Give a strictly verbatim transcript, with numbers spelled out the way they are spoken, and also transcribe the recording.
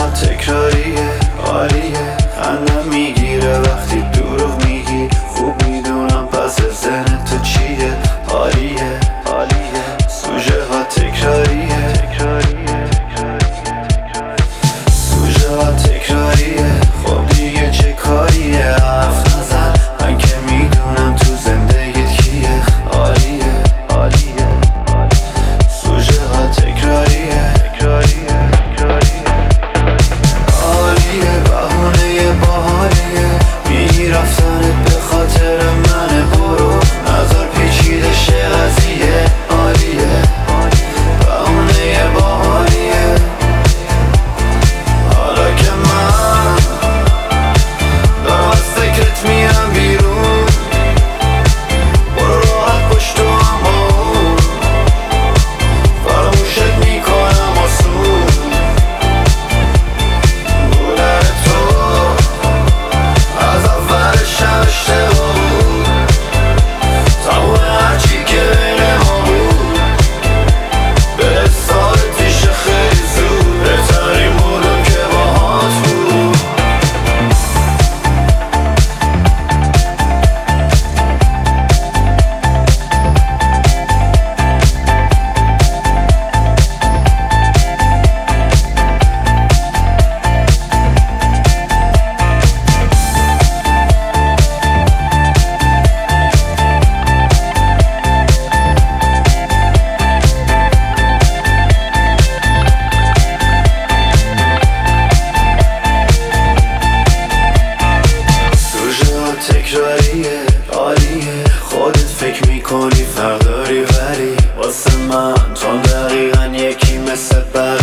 ها تکراریه، عالیه، خندم میگیره وقتی دروغ میگی. خوب میدونم پس ذهن تو چیه، عالیه عالیه، سوژه ها تکراریه، سوژه ها تکراریه. خب دیگه چه کاریه، حرف نزن، من که میدونم تو زندگیت کیه. عالیه عالیه، سوژه ها تکراریه، عالیه، بهونه باحالیه، میگی رفتنت به خاطر منه، برو نظر پیچیده شه قضیه. عالیه، بهونه باحالیه، حالا که من دارم از فکرت میرم بیرون، برو راحت پشت تو هم اون، فراموشت میکنم آسون. بودن تو از اولش هم اشتباه بود، تموم هرچی که بین ما بود به سال پیش خیلی زود، بهترین بودم که باهات بود. تکراریه، عالیه، خودت فکر میکنی فرق داری ولی واسه من تو دقیقا یکی مثل